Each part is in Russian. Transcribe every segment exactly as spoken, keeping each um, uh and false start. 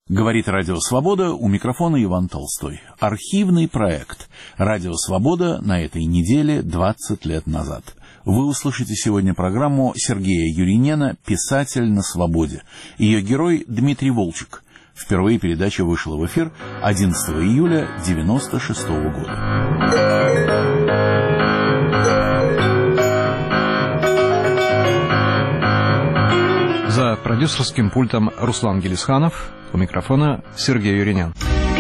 Говорит Радио Свобода, у микрофона Иван Толстой. Архивный проект Радио Свобода на этой неделе двадцать лет назад. Вы услышите сегодня программу Сергея Юринена «Писатель на свободе». Ее герой Дмитрий Волчек. Впервые передача вышла в эфир одиннадцатого июля девяносто шестого года. За продюсерским пультом Руслан Гелисханов, у микрофона Сергей Юринен.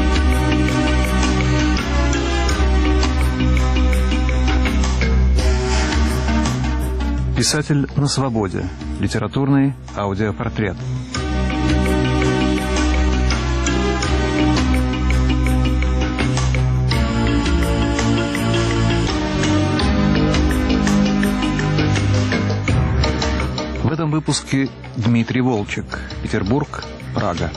Писатель на свободе. Литературный аудиопортрет. В этом выпуске Дмитрий Волчек, Петербург, Прага.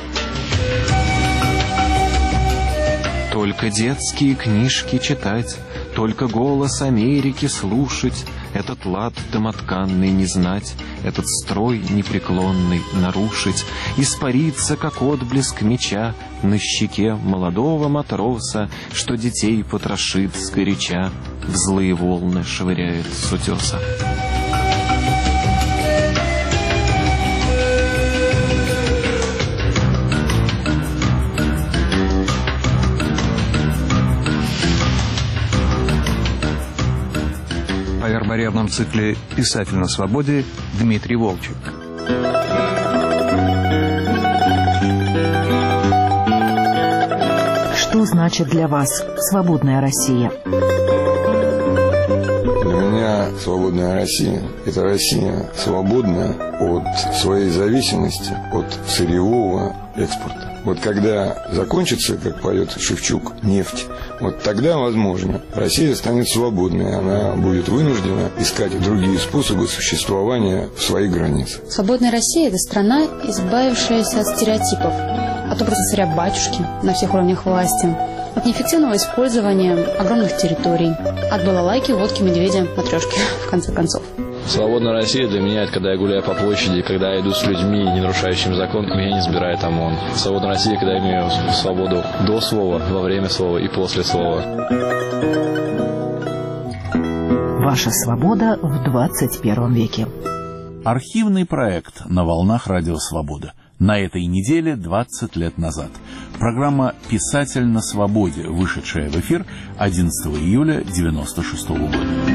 Только детские книжки читать, только голос Америки слушать, этот лад домотканный не знать, этот строй непреклонный нарушить, испариться, как отблеск меча на щеке молодого матроса, что детей потрошит сгоряча, в злые волны швыряет с утеса. В арборевном цикле «Писатель на свободе» Дмитрий Волчек. Что значит для вас свободная Россия? Для меня свободная Россия – это Россия свободная от своей зависимости от сырьевого экспорта. Вот когда закончится, как поет Шевчук, нефть, вот тогда, возможно, Россия станет свободной, она будет вынуждена искать другие способы существования в своих границах. Свободная Россия – это страна, избавившаяся от стереотипов, от образа царя-батюшки на всех уровнях власти, от неэффективного использования огромных территорий, от балалайки, водки, медведя, матрешки, в конце концов. Свободная Россия для меня – это когда я гуляю по площади, когда я иду с людьми, не нарушающими закон, и меня не сбирает ОМОН. Свободная Россия, когда я имею свободу до слова, во время слова и после слова. Ваша свобода в двадцать первом веке. Архивный проект на волнах Радио Свобода. На этой неделе двадцать лет назад. Программа «Писатель на свободе», вышедшая в эфир одиннадцатого июля девяносто шестого года.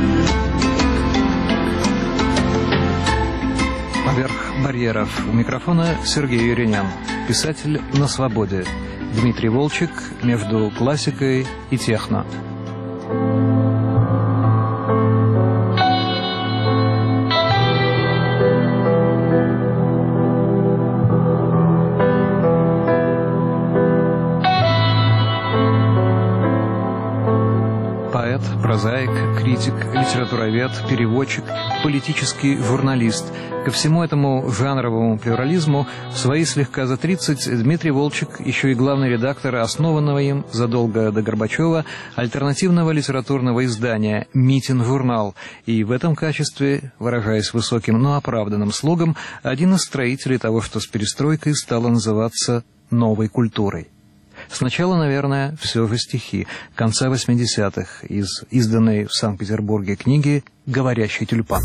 Поверх барьеров, у микрофона Сергей Юринен, писатель на свободе. Дмитрий Волчек между классикой и техно. Поэт, прозаик, критик, литературовед, переводчик, политический журналист. Ко всему этому жанровому плюрализму в свои слегка за тридцать Дмитрий Волчек еще и главный редактор основанного им задолго до Горбачева альтернативного литературного издания «Митинг-журнал». И в этом качестве, выражаясь высоким, но оправданным слогом, один из строителей того, что с перестройкой стало называться «новой культурой». Сначала, наверное, все же стихи конца восьмидесятых из изданной в Санкт-Петербурге книги «Говорящий тюльпан».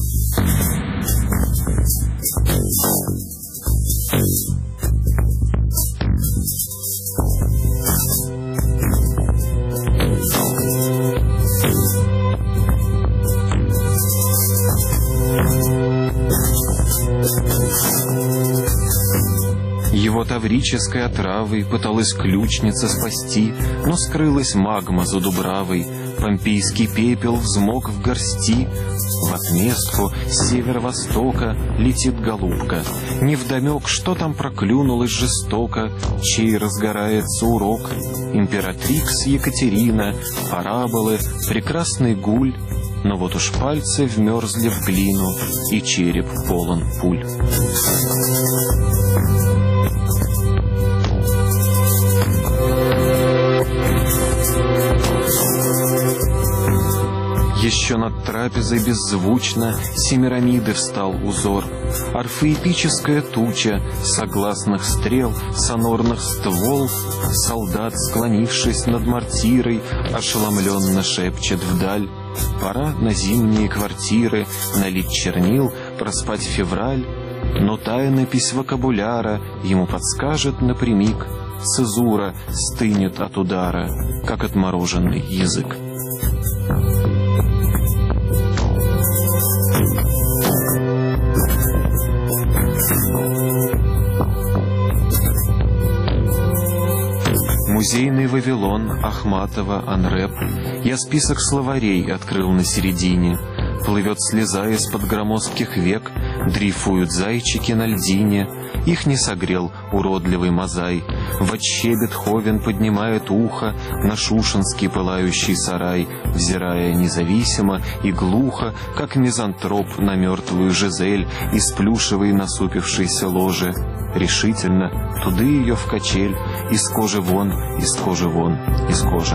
Его таврической отравой пыталась ключница спасти, но скрылась магма за дубравой, помпейский пепел взмок в горсти. В отместку с северо-востока летит голубка, невдомек, что там проклюнулось жестоко, чей разгорается урок. Императрикс Екатерина, параболы, прекрасный гуль, но вот уж пальцы вмерзли в глину, и череп полон пуль. Еще над трапезой беззвучно Семирамиды встал узор. Орфоэпическая туча согласных стрел, сонорных ствол. Солдат, склонившись над мортирой, ошеломленно шепчет вдаль: пора на зимние квартиры налить чернил, проспать февраль. Но тайнопись вокабуляра ему подскажет напрямик: цезура стынет от удара, как отмороженный язык. Музейный Вавилон, Ахматова, Анреп. Я список словарей открыл на середине. Плывет слеза из-под громоздких век, дрейфуют зайчики на льдине. Их не согрел уродливый мозай. Вотще Бетховен поднимает ухо на шушенский пылающий сарай, взирая независимо и глухо, как мизантроп на мертвую Жизель из плюшевой насупившейся ложи. Решительно туды ее в качель, из кожи вон, из кожи вон, из кожи.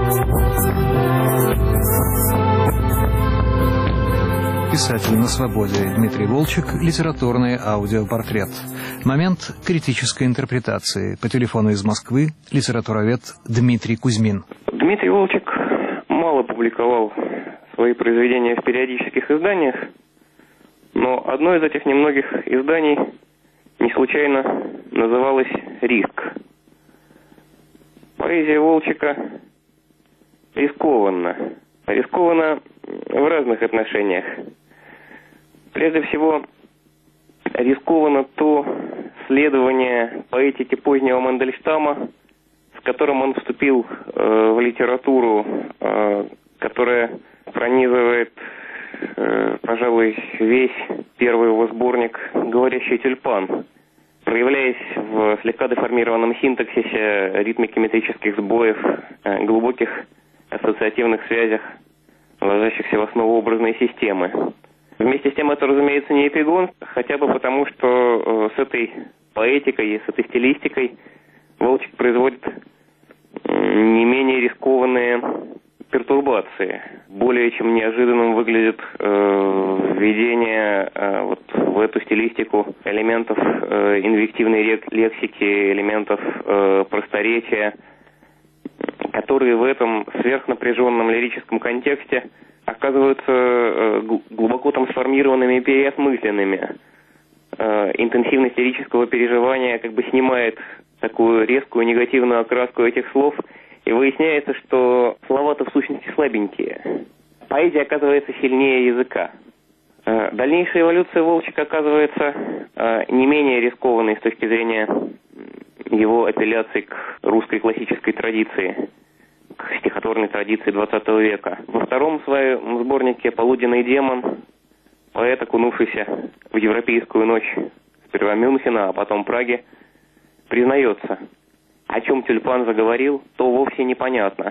Писатель на свободе Дмитрий Волчек, литературный аудиопортрет. Момент критической интерпретации. По телефону из Москвы литературовед Дмитрий Кузьмин. Дмитрий Волчек мало публиковал свои произведения в периодических изданиях, но одно из этих немногих изданий не случайно называлось «Риск». Поэзия Волчека рискованна. Рискованна в разных отношениях. Прежде всего, рискованно то следование поэтики позднего Мандельштама, с которым он вступил э, в литературу, э, которая пронизывает, э, пожалуй, весь первый его сборник «Говорящий тюльпан», проявляясь в слегка деформированном синтаксисе, ритмике метрических сбоев, э, глубоких ассоциативных связях, ложащихся в основу образной системы. Вместе с тем это, разумеется, не эпигон, хотя бы потому, что э, с этой поэтикой, с этой стилистикой Волчек производит э, не менее рискованные пертурбации. Более чем неожиданным выглядит э, введение э, вот в эту стилистику элементов э, инвективной лексики, элементов э, просторечия, которые в этом сверхнапряженном лирическом контексте оказываются э, глубоко трансформированными и переосмысленными. Э, интенсивность лирического переживания как бы снимает такую резкую негативную окраску этих слов, и выясняется, что слова-то в сущности слабенькие. Поэзия оказывается сильнее языка. Э, дальнейшая эволюция Волчека оказывается э, не менее рискованной с точки зрения его апелляции к русской классической традиции, к стихотворной традиции двадцатого века. Во втором своем сборнике «Полуденный демон» поэт, окунувшийся в европейскую ночь сперва Мюнхена, а потом Праги, признается: о чем тюльпан заговорил, то вовсе непонятно.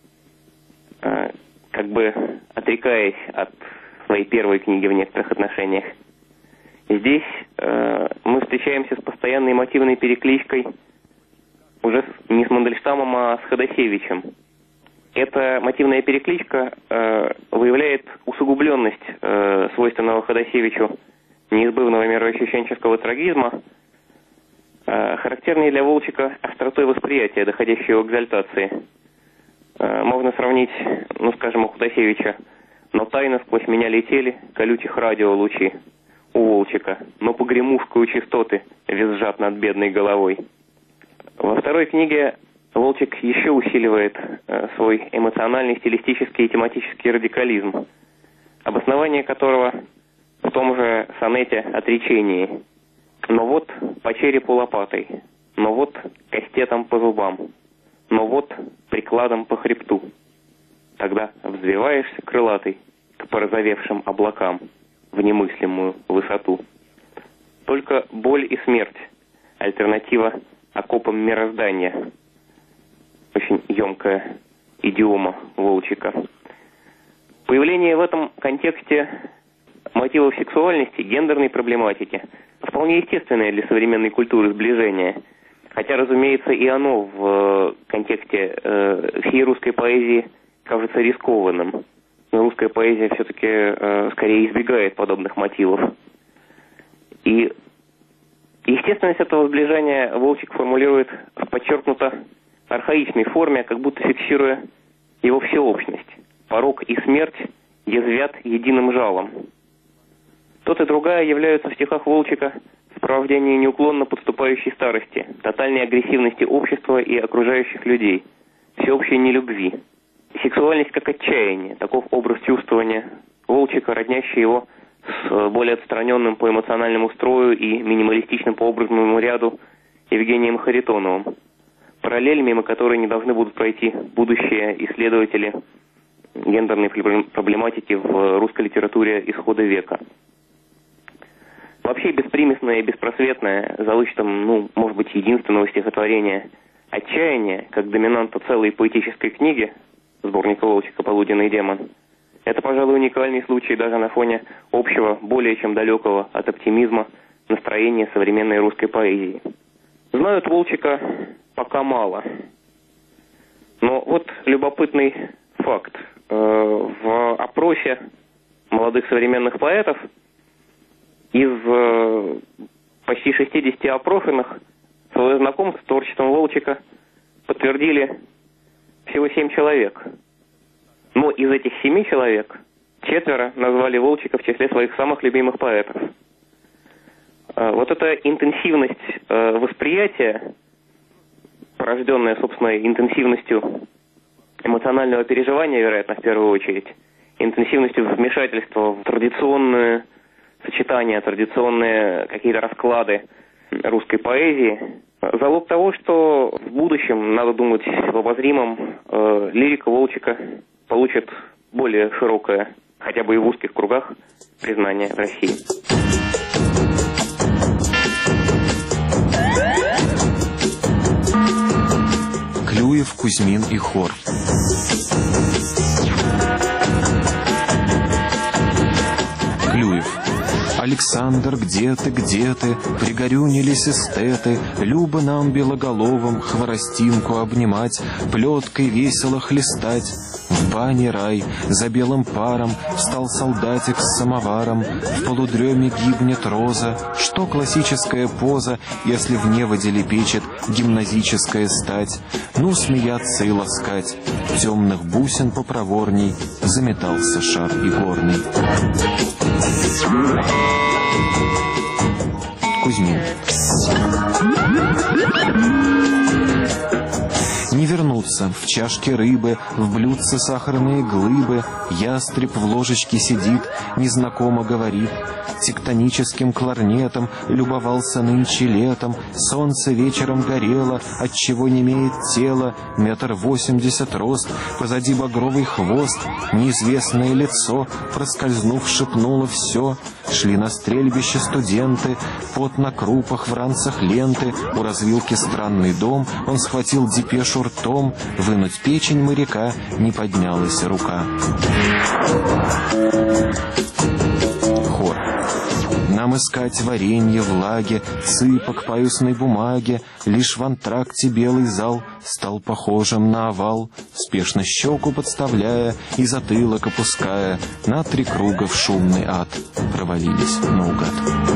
Как бы отрекаясь от своей первой книги в некоторых отношениях. Здесь э, мы встречаемся с постоянной мотивной перекличкой уже не с Мандельштамом, а с Ходосевичем. Эта мотивная перекличка э, выявляет усугубленность э, свойственного Ходосевичу неизбывного мироощущенческого трагизма, э, характерной для Волчека остротой восприятия, доходящей к экзальтации. Э, можно сравнить, ну скажем, у Ходосевича: «Но тайно сквозь меня летели колючих радиолучи». У Волчека: «Но погремушкою частоты визжат над бедной головой». Во второй книге Волчек еще усиливает э, свой эмоциональный, стилистический и тематический радикализм, обоснование которого в том же сонете «Отречении». Но вот по черепу лопатой, но вот кастетом по зубам, но вот прикладом по хребту. Тогда взвиваешься крылатый к порозовевшим облакам в немыслимую высоту. Только боль и смерть — альтернатива окопам мироздания. Очень емкая идиома Волчека. Появление в этом контексте мотивов сексуальности, гендерной проблематики вполне естественное для современной культуры сближение. Хотя, разумеется, и оно в контексте э, всей русской поэзии кажется рискованным. русская поэзия все-таки э, скорее избегает подобных мотивов. И естественность этого сближения Волчек формулирует в подчеркнуто архаичной форме, как будто фиксируя его всеобщность. Порок и смерть язвят единым жалом. Тот и другая являются в стихах Волчека сопровождение неуклонно подступающей старости, тотальной агрессивности общества и окружающих людей, всеобщей нелюбви. Сексуальность как отчаяние, таков образ чувствования Волчека, роднящий его с более отстраненным по эмоциональному строю и минималистичным по образному ряду Евгением Харитоновым. Параллель, мимо которой не должны будут пройти будущие исследователи гендерной проблематики в русской литературе исхода века. Вообще беспримесное и беспросветное, за вычетом, ну, может быть, единственного стихотворения «Отчаяние», как доминанта целой поэтической книги, сборника Волчека «Полуденный демон», это, пожалуй, уникальный случай даже на фоне общего, более чем далекого от оптимизма настроения современной русской поэзии. Знают Волчека пока мало. Но вот любопытный факт. В опросе молодых современных поэтов из почти шестидесяти опрошенных свое знакомство с творчеством Волчека подтвердили всего семь человек. Но из этих семи человек четверо назвали Волчека в числе своих самых любимых поэтов. Вот эта интенсивность восприятия, порожденная, собственно, интенсивностью эмоционального переживания, вероятно, в первую очередь, интенсивностью вмешательства в традиционные сочетания, традиционные какие-то расклады русской поэзии, залог того, что в будущем, надо думать, в обозримом, э, лирика Волчека получит более широкое, хотя бы и в узких кругах, признание в России. Клюев, Кузьмин и хор. Клюев. Александр, где ты, где ты? Пригорюнились эстеты, любо нам белоголовым хворостинку обнимать, плеткой весело хлестать. В бане рай, за белым паром встал солдатик с самоваром, в полудреме гибнет роза. Что классическая поза, если в неводе лепечет гимназическая стать? Ну, смеяться и ласкать. Темных бусин попроворней заметался шар игорный. Кузьмин. Не вернуться в чашке рыбы, в блюдце сахарные глыбы, ястреб в ложечке сидит, незнакомо говорит. Тектоническим кларнетом любовался нынче летом, солнце вечером горело, отчего не имеет тела, метр восемьдесят рост, позади багровый хвост, неизвестное лицо, проскользнув, шепнуло все. Шли на стрельбище студенты, пот на крупах, в ранцах ленты, у развилки странный дом, он схватил депешу ртом, вынуть печень моряка не поднялась рука. Хор. Нам искать варенье, влаги, цыпок, паюсной бумаги. Лишь в антракте белый зал стал похожим на овал, спешно щеку подставляя и затылок опуская, на три круга в шумный ад провалились наугад.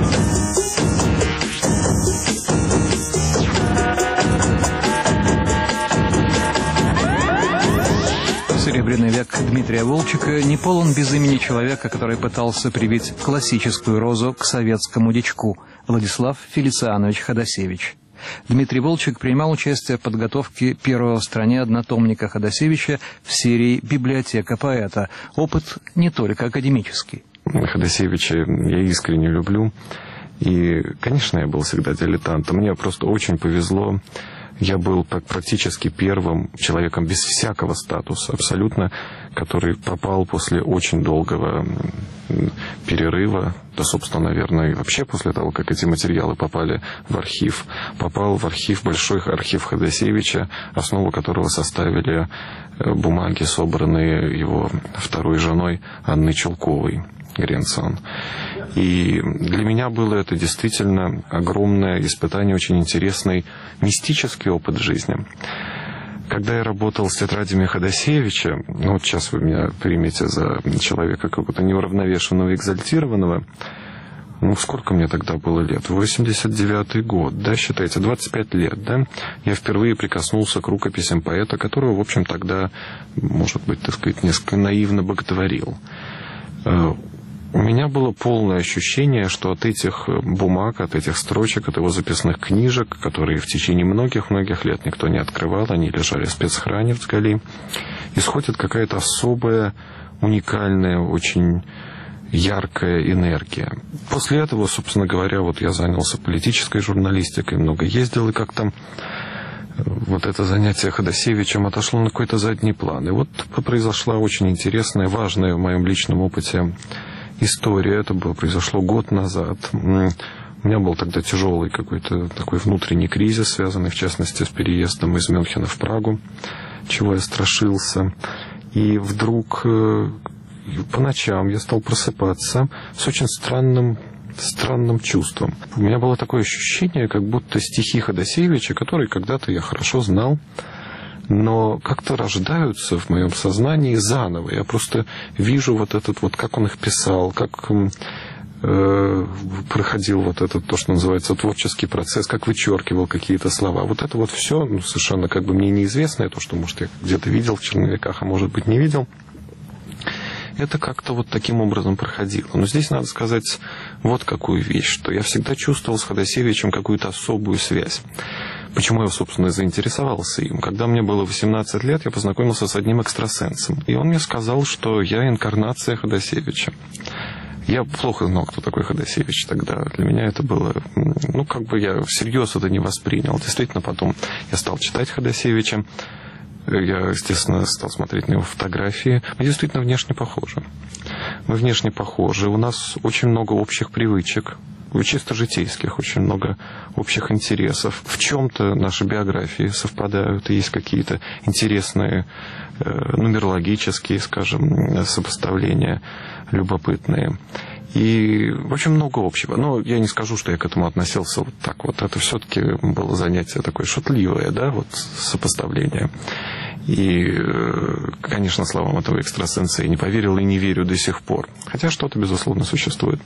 Серебряный век Дмитрия Волчека не полон без имени человека, который пытался привить классическую розу к советскому дичку – Владислав Фелицианович Ходосевич. Дмитрий Волчек принимал участие в подготовке первого в стране однотомника Ходосевича в серии «Библиотека поэта». Опыт не только академический. Ходосевича я искренне люблю. И, конечно, я был всегда дилетантом. Мне просто очень повезло. Я был практически первым человеком без всякого статуса, абсолютно, который попал после очень долгого перерыва, да, собственно, наверное, и вообще после того, как эти материалы попали в архив. Попал в архив, большой архив Ходосевича, основу которого составили бумаги, собранные его второй женой Анной Чулковой. Гренсон. И для меня было это действительно огромное испытание, очень интересный мистический опыт жизни. Когда я работал с тетрадями Ходосевича, ну вот сейчас вы меня примете за человека какого-то неуравновешенного, экзальтированного, ну, сколько мне тогда было лет? восемьдесят девятый год, да, считайте, двадцать пять лет, да? Я впервые прикоснулся к рукописям поэта, которого, в общем, тогда, может быть, так сказать, несколько наивно боготворил. У меня было полное ощущение, что от этих бумаг, от этих строчек, от его записных книжек, которые в течение многих-многих лет никто не открывал, они лежали в спецхране в Цгали, исходит какая-то особая, уникальная, очень яркая энергия. После этого, собственно говоря, вот я занялся политической журналистикой, много ездил, и как-то вот это занятие Ходосевичем отошло на какой-то задний план. И вот произошла очень интересная, важная в моем личном опыте история. Это было, произошло год назад. У меня был тогда тяжелый какой-то такой внутренний кризис, связанный, в частности, с переездом из Мюнхена в Прагу, чего я страшился. И вдруг по ночам я стал просыпаться с очень странным, странным чувством. У меня было такое ощущение, как будто стихи Ходосевича, которые когда-то я хорошо знал, но как-то рождаются в моем сознании заново. Я просто вижу вот этот вот, как он их писал, как э, проходил вот этот, то, что называется, творческий процесс, как вычеркивал какие-то слова. Вот это вот все, ну, совершенно как бы мне неизвестное, то, что, может, я где-то видел в черновиках, а может быть, не видел. Это как-то вот таким образом проходило. Но здесь надо сказать вот какую вещь, что я всегда чувствовал с Ходосевичем какую-то особую связь. Почему я, собственно, заинтересовался им? Когда мне было восемнадцать лет, я познакомился с одним экстрасенсом. И он мне сказал, что я инкарнация Ходосевича. Я плохо знал, кто такой Ходосевич тогда. Для меня это было... Ну, как бы я всерьез это не воспринял. Действительно, потом я стал читать Ходосевича. Я, естественно, стал смотреть на его фотографии. Мы действительно внешне похожи. Мы внешне похожи. У нас очень много общих привычек, чисто житейских, очень много общих интересов. В чем-то наши биографии совпадают, и есть какие-то интересные э, нумерологические, скажем, сопоставления любопытные. И, в общем, много общего. Но я не скажу, что я к этому относился вот так вот. Это все-таки было занятие такое шутливое, да, вот сопоставление. И, конечно, словам этого экстрасенса я не поверил и не верю до сих пор. Хотя что-то, безусловно, существует.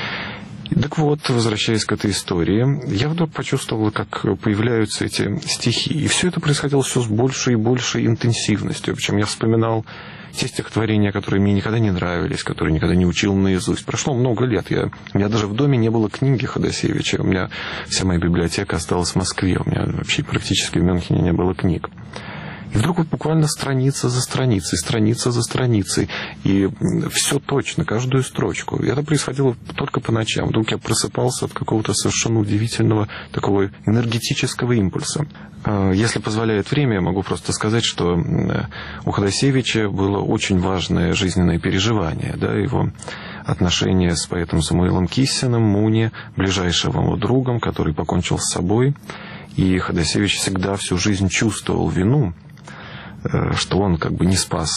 Так вот, возвращаясь к этой истории, я вдруг почувствовал, как появляются эти стихи. И все это происходило все с большей и большей интенсивностью. Причем я вспоминал те стихотворения, которые мне никогда не нравились, которые никогда не учил наизусть. Прошло много лет. Я, у меня даже в доме не было книги Ходосевича. У меня вся моя библиотека осталась в Москве. У меня вообще практически в Мюнхене не было книг. И вдруг вот буквально страница за страницей, страница за страницей. И все точно, каждую строчку. И это происходило только по ночам. Вдруг я просыпался от какого-то совершенно удивительного такого энергетического импульса. Если позволяет время, я могу просто сказать, что у Ходосевича было очень важное жизненное переживание. Да, его отношения с поэтом Самуилом Киссиным, Муни, ближайшим его другом, который покончил с собой. И Ходосевич всегда всю жизнь чувствовал вину, что он как бы не спас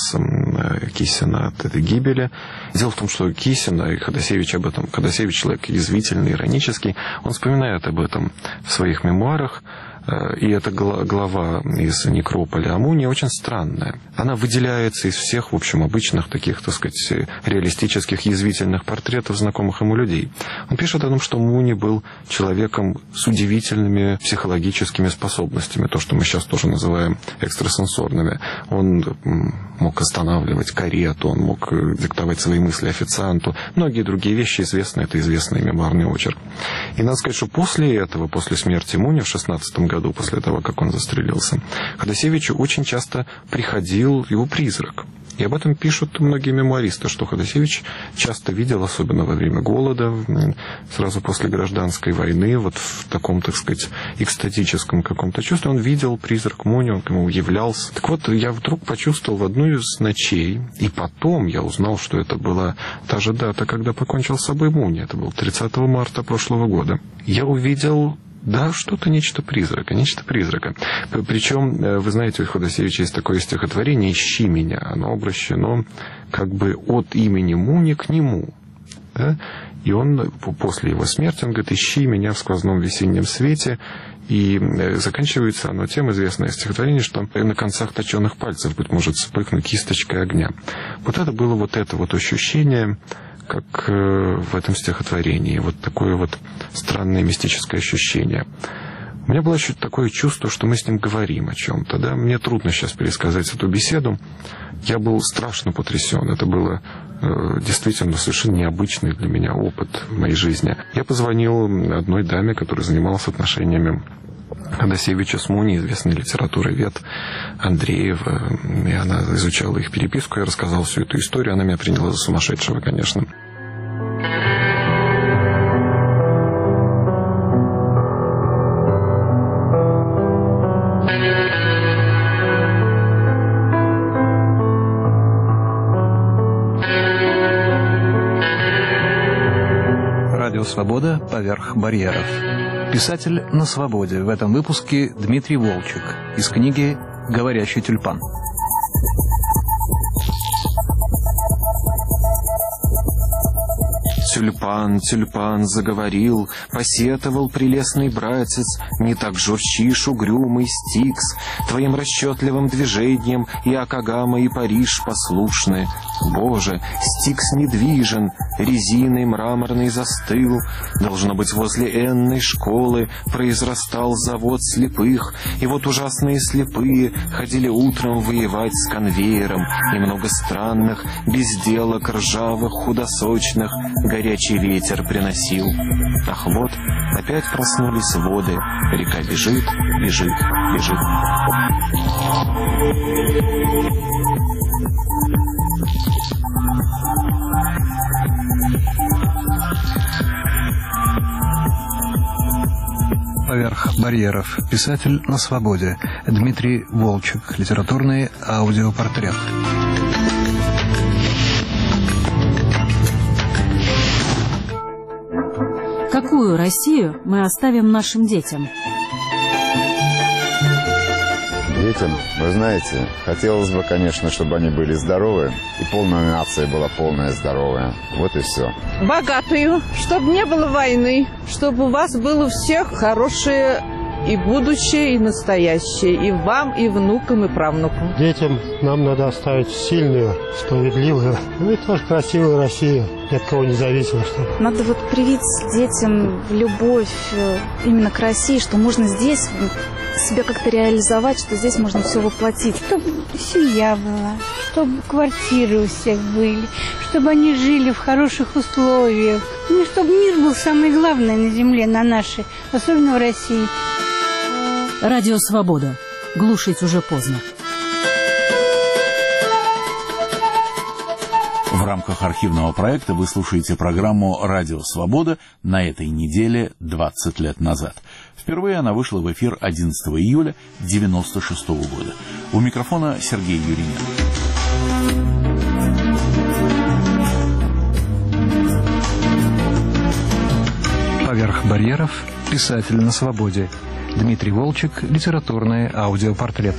Киссина от этой гибели. Дело в том, что Киссин, и Ходосевич об этом, Ходосевич человек язвительный, иронический, он вспоминает об этом в своих мемуарах. И эта глава из «Некрополя Амуния» очень странная. Она выделяется из всех, в общем, обычных таких, так сказать, реалистических, язвительных портретов знакомых ему людей. Он пишет о том, что Муни был человеком с удивительными психологическими способностями, то, что мы сейчас тоже называем экстрасенсорными. Он мог останавливать карету, он мог диктовать свои мысли официанту. Многие другие вещи известны, это известный мемуарный очерк. И надо сказать, что после этого, после смерти Муни в шестнадцатом году, после того, как он застрелился, к Ходосевичу очень часто приходил его призрак. И об этом пишут многие мемуаристы, что Ходосевич часто видел, особенно во время голода, сразу после гражданской войны, вот в таком, так сказать, экстатическом каком-то чувстве, он видел призрак Муни, он к нему являлся. Так вот, я вдруг почувствовал в одну из ночей, и потом я узнал, что это была та же дата, когда покончил с собой Муни, это был тридцатого марта прошлого года. Я увидел... Да, что-то, нечто призрака, нечто призрака. Причем, вы знаете, у Ходосевича есть такое стихотворение «Ищи меня». Оно обращено как бы от имени Муни к нему. Да? И он после его смерти, он говорит, «Ищи меня в сквозном весеннем свете». И заканчивается оно тем, известное стихотворение, что на концах точенных пальцев, быть может, вспыхнуть кисточкой огня. Вот это было вот это вот ощущение, как в этом стихотворении. Вот такое вот странное мистическое ощущение. У меня было такое чувство, что мы с ним говорим о чем-то. Да? Мне трудно сейчас пересказать эту беседу. Я был страшно потрясен. Это было э, действительно совершенно необычный для меня опыт в моей жизни. Я позвонил одной даме, которая занималась отношениями Ходосевича с Муни, известный литературовед Андреева. И она изучала их переписку. Я рассказал всю эту историю. Она меня приняла за сумасшедшего, конечно. «Свобода поверх барьеров». Писатель на свободе. В этом выпуске Дмитрий Волчек из книги «Говорящий тюльпан». Тюльпан, тюльпан заговорил, посетовал прелестный братец, не так журчишь, угрюмый Стикс, твоим расчетливым движением и Акагама, и Париж послушны. Боже, Стикс недвижен, резиной мраморный застыл, должно быть, возле энной школы произрастал завод слепых, и вот ужасные слепые ходили утром воевать с конвейером, и много странных безделок ржавых, худосочных, горячий ветер приносил. Ах, вот, опять проснулись воды, река бежит, бежит, бежит. Поверх барьеров. Писатель на свободе. Дмитрий Волчек. Литературный аудиопортрет. Какую Россию мы оставим нашим детям? Детям, вы знаете, хотелось бы, конечно, чтобы они были здоровы, и полная нация была полная здоровая. Вот и все. Богатую, чтобы не было войны, чтобы у вас было у всех хорошее и будущее, и настоящее, и вам, и внукам, и правнукам. Детям нам надо оставить сильную, справедливую, ну и тоже красивую Россию, ни от кого не зависимо. Что... Надо вот привить детям любовь именно к России, что можно здесь себя как-то реализовать, что здесь можно все воплотить. Чтобы семья была, чтобы квартиры у всех были, чтобы они жили в хороших условиях. Ну, чтобы мир был самое главное на земле, на нашей, особенно в России. Радио «Свобода». Глушить уже поздно. В рамках архивного проекта вы слушаете программу «Радио Свобода» на этой неделе двадцать лет назад. Впервые она вышла в эфир одиннадцатого июля девяносто шестого года. У микрофона Сергей Юринен. Поверх барьеров. Писатель на свободе. Дмитрий Волчек. Литературный аудиопортрет.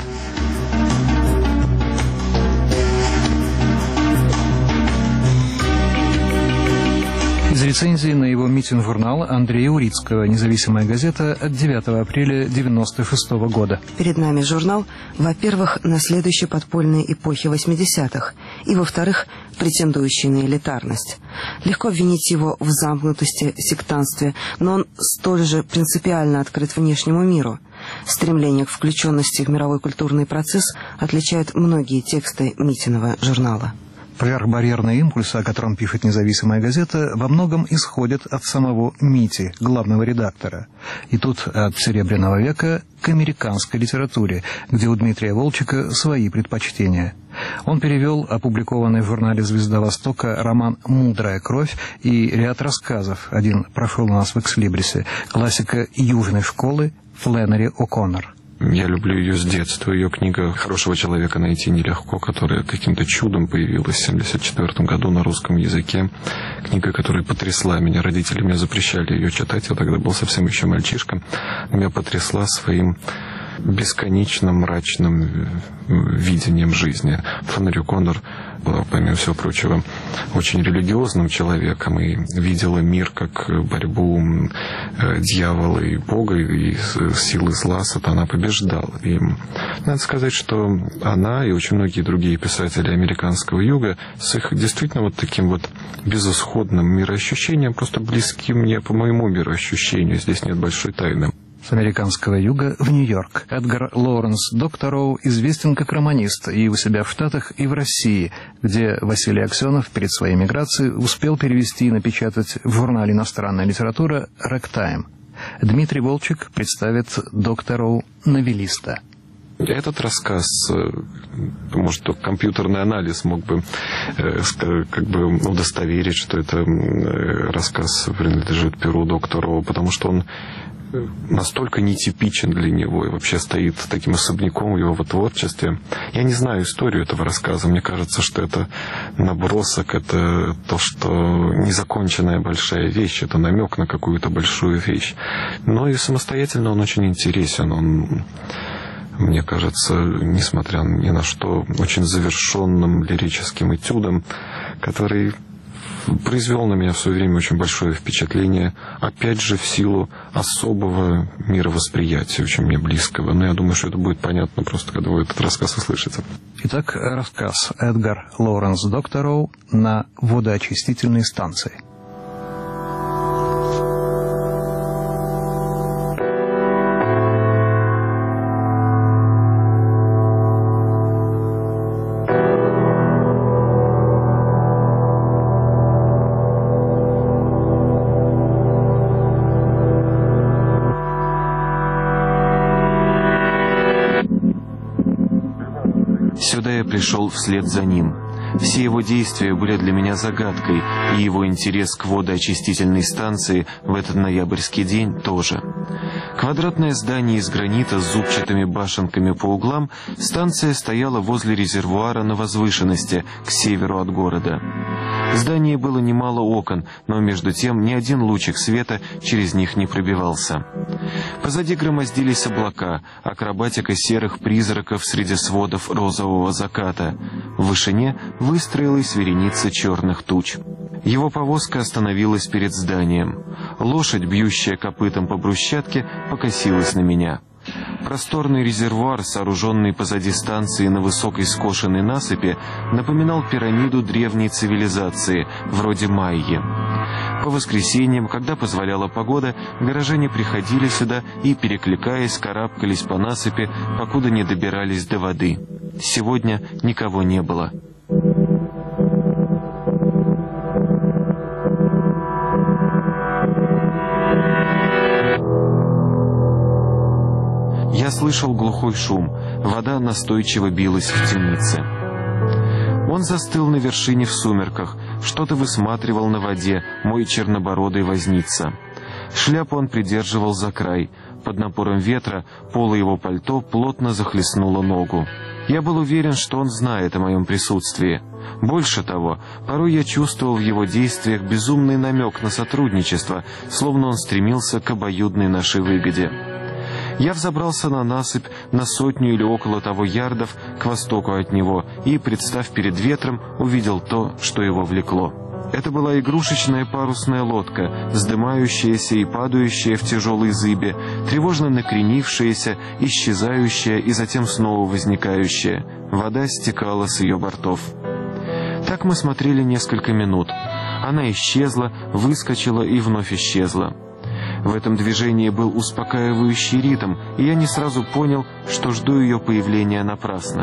Из рецензии на его митинг-журнал Андрея Урицкого, «Независимая газета» от девятого апреля девяносто шестого года. Перед нами журнал, во-первых, наследующий подпольные эпохи восьмидесятых, и, во-вторых, претендующий на элитарность. Легко обвинить его в замкнутости, сектантстве, но он столь же принципиально открыт внешнему миру. Стремление к включенности в мировой культурный процесс отличает многие тексты Митиного журнала. Поверхбарьерный импульс, о котором пишет «Независимая газета», во многом исходит от самого Мити, главного редактора. И тут от «Серебряного века» к американской литературе, где у Дмитрия Волчека свои предпочтения. Он перевел опубликованный в журнале «Звезда Востока» роман «Мудрая кровь» и ряд рассказов. Один прошел у нас в «Экслибрисе», классика южной школы Фленнери О'Коннор. Я люблю ее с детства. Ее книга «Хорошего человека найти нелегко», которая каким-то чудом появилась в семьдесят четвёртом году на русском языке. Книга, которая потрясла меня. Родители мне запрещали ее читать. Я тогда был совсем еще мальчишка. Меня потрясла своим бесконечно мрачным видением жизни. Фланери Коннор была, помимо всего прочего, очень религиозным человеком и видела мир как борьбу дьявола и Бога, и силы зла. Сатана побеждал. И надо сказать, что она и очень многие другие писатели американского юга с их действительно вот таким вот безысходным мироощущением просто близки мне по моему мироощущению. Здесь нет большой тайны. С американского юга в Нью-Йорк. Эдгар Лоуренс Доктороу известен как романист и у себя в Штатах, и в России, где Василий Аксенов перед своей миграцией успел перевести и напечатать в журнале «Иностранная литература» «Рэктайм». Дмитрий Волчек представит Доктороу новеллиста. Этот рассказ, может, только компьютерный анализ мог бы как бы удостоверить, что это рассказ принадлежит перу Доктороу, потому что он настолько нетипичен для него и вообще стоит таким особняком в его творчестве. Я не знаю историю этого рассказа. Мне кажется, что это набросок, это то, что незаконченная большая вещь, это намек на какую-то большую вещь. Но и самостоятельно он очень интересен. Он, мне кажется, несмотря ни на что, очень завершенным лирическим этюдом, который произвел на меня в свое время очень большое впечатление, опять же, в силу особого мировосприятия, очень мне близкого. Но я думаю, что это будет понятно просто, когда вы этот рассказ услышите. Итак, рассказ Эдгар Лоуренс Доктороу на водоочистительной станции. Сюда я пришел вслед за ним. Все его действия были для меня загадкой, и его интерес к водоочистительной станции в этот ноябрьский день тоже. Квадратное здание из гранита с зубчатыми башенками по углам, станция стояла возле резервуара на возвышенности, к северу от города. В здании было немало окон, но между тем ни один лучик света через них не пробивался. Позади громоздились облака, акробатика серых призраков среди сводов розового заката. В вышине выстроилась вереница черных туч. Его повозка остановилась перед зданием. Лошадь, бьющая копытом по брусчатке, покосилась на меня. Просторный резервуар, сооруженный позади станции на высокой скошенной насыпи, напоминал пирамиду древней цивилизации, вроде майи. По воскресеньям, когда позволяла погода, горожане приходили сюда и, перекликаясь, карабкались по насыпи, покуда не добирались до воды. Сегодня никого не было. Я слышал глухой шум. Вода настойчиво билась в темнице. Он застыл на вершине в сумерках, что-то высматривал на воде, мой чернобородый возница. Шляпу он придерживал за край. Под напором ветра поло его пальто плотно захлестнуло ногу. Я был уверен, что он знает о моем присутствии. Больше того, порой я чувствовал в его действиях безумный намек на сотрудничество, словно он стремился к обоюдной нашей выгоде. Я взобрался на насыпь на сотню или около того ярдов к востоку от него и, представ перед ветром, увидел то, что его влекло. Это была игрушечная парусная лодка, вздымающаяся и падающая в тяжелой зыбе, тревожно накренившаяся, исчезающая и затем снова возникающая. Вода стекала с ее бортов. Так мы смотрели несколько минут. Она исчезла, выскочила и вновь исчезла. В этом движении был успокаивающий ритм, и я не сразу понял, что жду ее появления напрасно.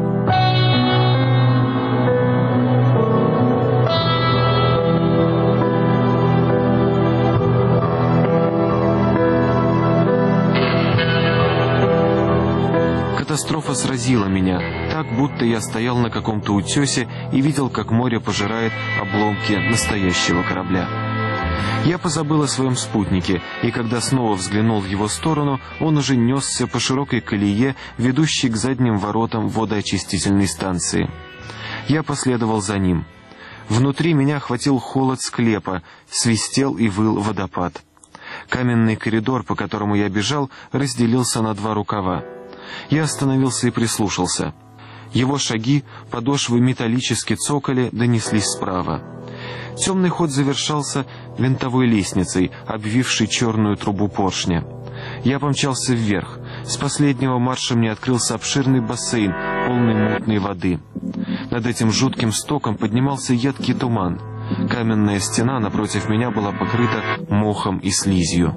Катастрофа сразила меня, так будто я стоял на каком-то утесе и видел, как море пожирает обломки настоящего корабля. Я позабыл о своем спутнике, и когда снова взглянул в его сторону, он уже несся по широкой колее, ведущей к задним воротам водоочистительной станции. Я последовал за ним. Внутри меня охватил холод склепа, свистел и выл водопад. Каменный коридор, по которому я бежал, разделился на два рукава. Я остановился и прислушался. Его шаги, подошвы металлически цокали, донеслись справа. Темный ход завершался винтовой лестницей, обвившей черную трубу поршня. Я помчался вверх. С последнего марша мне открылся обширный бассейн, полный мутной воды. Над этим жутким стоком поднимался едкий туман. Каменная стена напротив меня была покрыта мохом и слизью.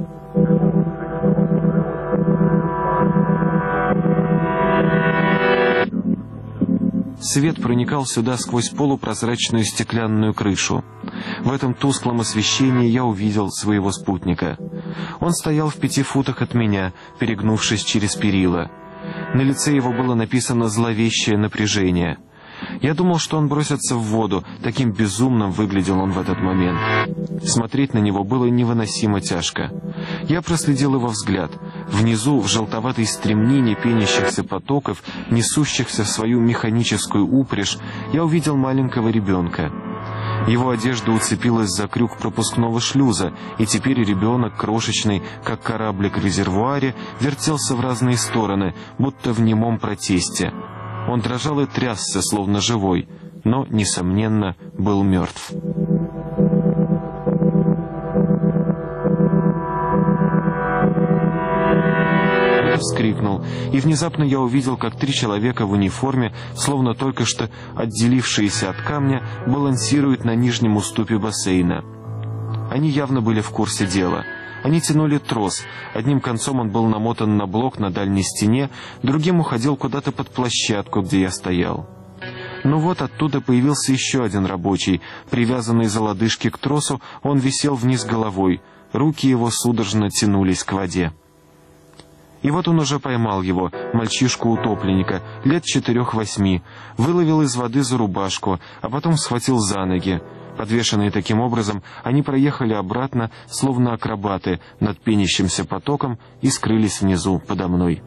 Свет проникал сюда сквозь полупрозрачную стеклянную крышу. В этом тусклом освещении я увидел своего спутника. Он стоял в пяти футах от меня, перегнувшись через перила. На лице его было написано зловещее напряжение. Я думал, что он бросится в воду, таким безумным выглядел он в этот момент. Смотреть на него было невыносимо тяжко. Я проследил его взгляд. Внизу, в желтоватой стремнине пенящихся потоков, несущихся в свою механическую упряжь, я увидел маленького ребенка. Его одежда уцепилась за крюк пропускного шлюза, и теперь ребенок, крошечный, как кораблик в резервуаре, вертелся в разные стороны, будто в немом протесте. Он дрожал и трясся, словно живой, но, несомненно, был мертв. Я вскрикнул, и внезапно я увидел, как три человека в униформе, словно только что отделившиеся от камня, балансируют на нижнем уступе бассейна. Они явно были в курсе дела. Они тянули трос. Одним концом он был намотан на блок на дальней стене, другим уходил куда-то под площадку, где я стоял. Но вот оттуда появился еще один рабочий. Привязанный за лодыжки к тросу, он висел вниз головой. Руки его судорожно тянулись к воде. И вот он уже поймал его, мальчишку-утопленника, лет четырех-восьми, выловил из воды за рубашку, а потом схватил за ноги. Подвешенные таким образом, они проехали обратно, словно акробаты, над пенящимся потоком и скрылись внизу подо мной.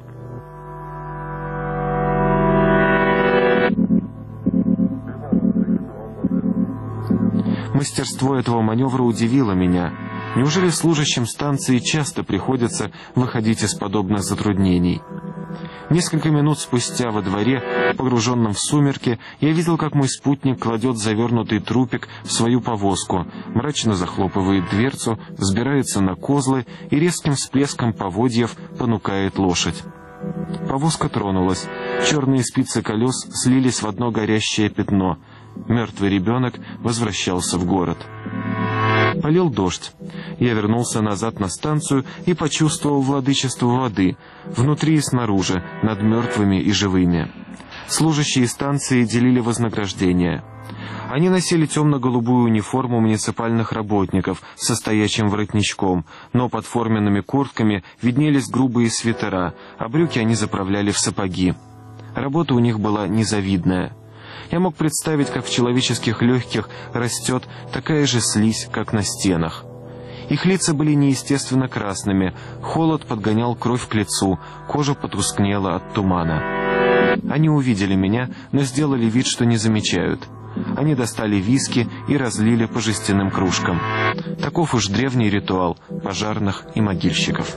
Мастерство этого маневра удивило меня. Неужели служащим станции часто приходится выходить из подобных затруднений? Несколько минут спустя во дворе, погруженном в сумерки, я видел, как мой спутник кладет завернутый трупик в свою повозку, мрачно захлопывает дверцу, взбирается на козлы и резким всплеском поводьев понукает лошадь. Повозка тронулась. Черные спицы колес слились в одно горящее пятно. Мертвый ребенок возвращался в город. Полил дождь. Я вернулся назад на станцию и почувствовал владычество воды, внутри и снаружи, над мертвыми и живыми. Служащие станции делили вознаграждение. Они носили темно-голубую униформу муниципальных работников со стоячим воротничком, но под форменными куртками виднелись грубые свитера, а брюки они заправляли в сапоги. Работа у них была незавидная. Я мог представить, как в человеческих легких растет такая же слизь, как на стенах. Их лица были неестественно красными, холод подгонял кровь к лицу, кожа потускнела от тумана. Они увидели меня, но сделали вид, что не замечают. Они достали виски и разлили по жестяным кружкам. Таков уж древний ритуал пожарных и могильщиков.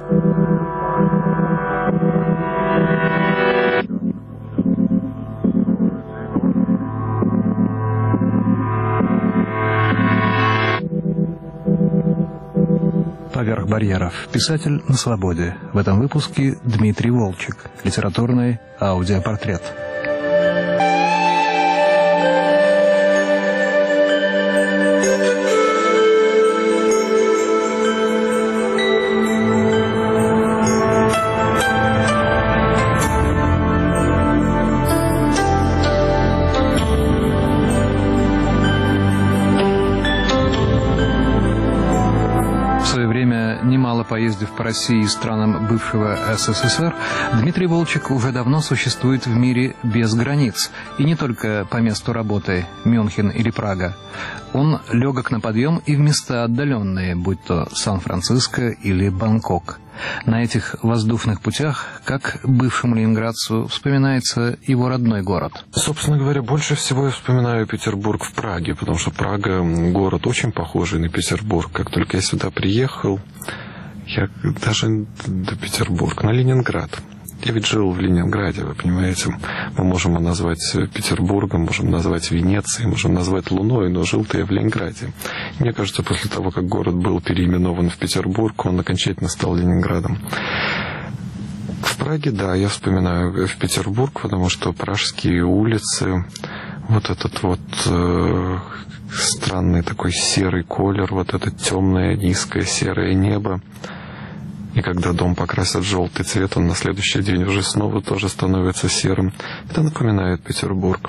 «Поверх барьеров». Писатель на свободе. В этом выпуске Дмитрий Волчек. Литературный аудиопортрет. Поездив по России и странам бывшего СССР, Дмитрий Волчек уже давно существует в мире без границ, и не только по месту работы, Мюнхен или Прага. Он легок на подъем и в места отдаленные, будь то Сан-Франциско или Бангкок. На этих воздушных путях, как бывшему ленинградцу, вспоминается его родной город. Собственно говоря, больше всего я вспоминаю Петербург в Праге, потому что Прага — город очень похожий на Петербург. Как только я сюда приехал, я даже до Петербурга, на Ленинград. Я ведь жил в Ленинграде, вы понимаете. Мы можем его назвать Петербургом, можем назвать Венецией, можем назвать Луной, но жил-то я в Ленинграде. Мне кажется, после того, как город был переименован в Петербург, он окончательно стал Ленинградом. В Праге, да, я вспоминаю в Петербург, потому что пражские улицы, вот этот вот э, странный такой серый колер, вот это темное низкое серое небо. И когда дом покрасят в желтый цвет, он на следующий день уже снова тоже становится серым. Это напоминает Петербург.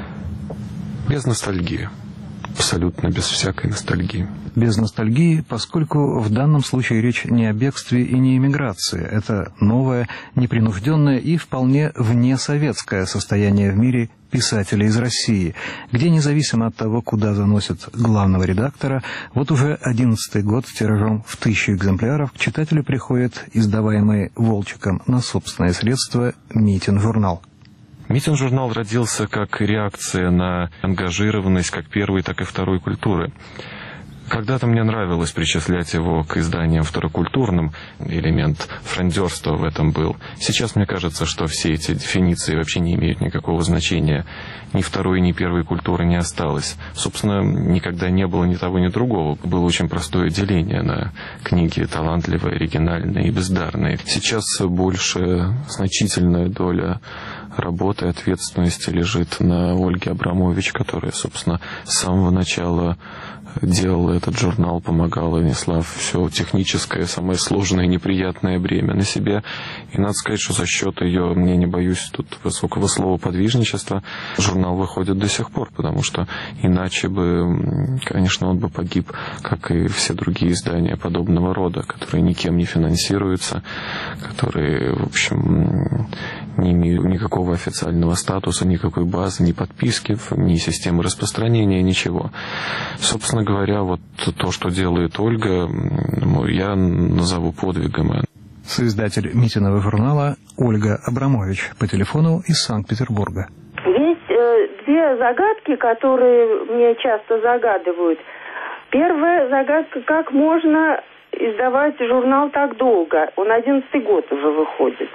Без ностальгии. Абсолютно без всякой ностальгии. Без ностальгии, поскольку в данном случае речь не о бегстве и не эмиграции. Это новое, непринужденное и вполне внесоветское состояние в мире писателей из России, где независимо от того, куда заносят главного редактора, вот уже одиннадцатый год тиражом в тысячу экземпляров к читателю приходит издаваемый Волчиком на собственные средства «Митин-журнал». «Митин-журнал» родился как реакция на ангажированность как первой, так и второй культуры. Когда-то мне нравилось причислять его к изданиям второкультурным, элемент фрондерства в этом был. Сейчас мне кажется, что все эти дефиниции вообще не имеют никакого значения. Ни второй, ни первой культуры не осталось. Собственно, никогда не было ни того, ни другого. Было очень простое деление на книги талантливые, оригинальные и бездарные. Сейчас больше значительная доля работы и ответственности лежит на Ольге Абрамович, которая, собственно, с самого начала делала этот журнал, помогала, несла все техническое, самое сложное и неприятное бремя на себе. И надо сказать, что за счет ее, мне не боюсь тут высокого слова, подвижничества, журнал выходит до сих пор, потому что иначе бы, конечно, он бы погиб, как и все другие издания подобного рода, которые никем не финансируются, которые, в общем, не имеют никакого официального статуса, никакой базы, ни подписки, ни системы распространения, ничего. Собственно говоря, вот то, что делает Ольга, я назову подвигом. Соиздатель Митиного журнала Ольга Абрамович по телефону из Санкт-Петербурга. Есть э, две загадки, которые мне часто загадывают. Первая загадка: как можно издавать журнал так долго? Он одиннадцатый год уже выходит.